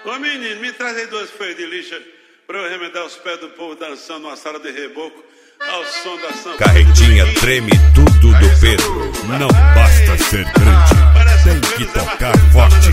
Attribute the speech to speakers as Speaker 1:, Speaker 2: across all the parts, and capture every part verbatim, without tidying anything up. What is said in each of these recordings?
Speaker 1: Ô menino, me traz aí duas folhas de lixa pra eu remendar os pés do povo dançando numa sala de reboco ao som da sanfona.
Speaker 2: Carretinha treme tudo do Pedro. Não basta ser grande, tem que tocar forte.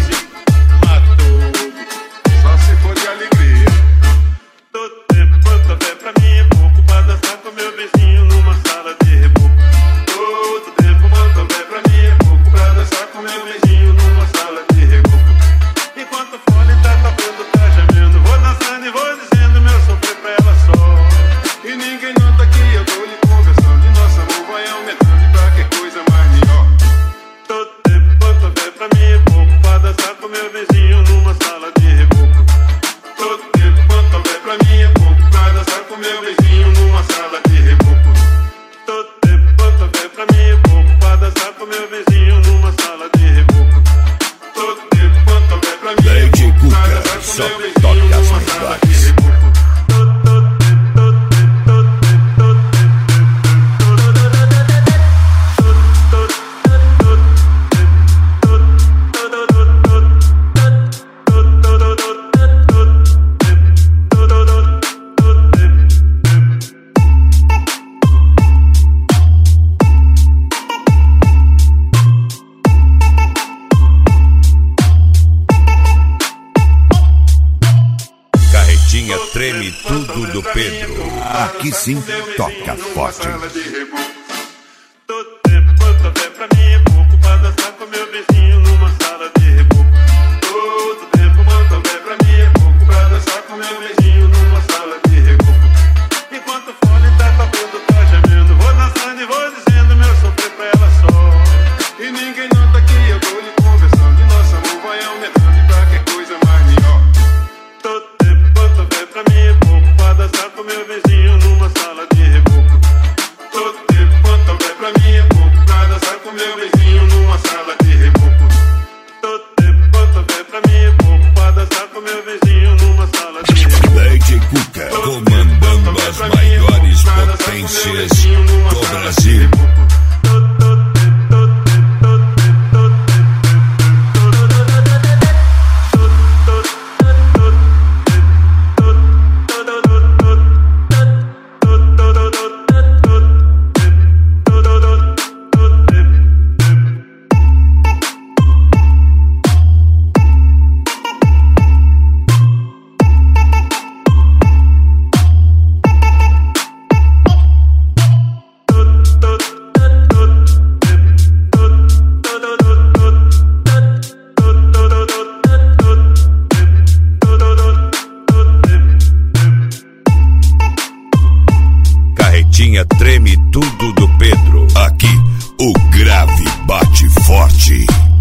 Speaker 3: Só se for de alegria.
Speaker 1: Todo tempo quanto houver pra mim é pouco pra dançar com meu vizinho numa sala de reboco. Todo tempo quanto houver pra mim é pouco pra dançar com meu vizinho numa sala de reboco. Enquanto o fone tá tocando, tá gemendo, vou dançando e vou dizendo meu sofrer pra ela só.
Speaker 3: E ninguém nota que eu tô lhe conversando, e nosso amor vai aumentando, e pra que coisa mais melhor.
Speaker 1: Todo tempo quanto houver pra mim é pouco pra dançar com meu vizinho numa sala de reboco.
Speaker 3: Todo tempo quanto houver pra mim é pouco pra dançar com meu vizinho numa sala de reboco.
Speaker 1: Todo tempo quanto houver pra mim é pouco pra dançar com meu vizinho numa sala de reboco.
Speaker 3: Todo tempo quanto houver pra mim é
Speaker 2: Lady
Speaker 3: pouco pra
Speaker 2: Cuca,
Speaker 3: dançar com
Speaker 2: só
Speaker 3: meu vizinho
Speaker 2: toca as
Speaker 3: numa sala de
Speaker 2: melhores.
Speaker 3: reboco.
Speaker 2: Carretinha treme tudo do Pedro. Aqui sim toca forte.
Speaker 1: Todo tempo quanto houver pra mim é pouco pra dançar com meu vizinho numa sala de reboco.
Speaker 3: Todo tempo quanto houver pra mim é pouco pra dançar com meu vizinho numa sala de reboco.
Speaker 1: Enquanto o fone tá tocando, tá gemendo, vou dançando e vou dizendo meu sofrer pra ela só.
Speaker 3: E ninguém nota que eu tô lhe conversando, e nosso amor vai aumentando, e pra que coisa mais melhor.
Speaker 1: Todo tempo quanto houver pra mim é pouco pra dançar com meu vizinho numa sala de reboco.
Speaker 3: Todo tempo quanto houver pra mim é pouco pra dançar com meu vizinho numa sala de reboco.
Speaker 1: Todo tempo quanto houver pra mim é pouco pra dançar com meu vizinho numa sala de reboco.
Speaker 2: Lady Cuca comandando as maiores potências do Brasil. Carretinha treme tudo do Pedro. Aqui o grave bate forte.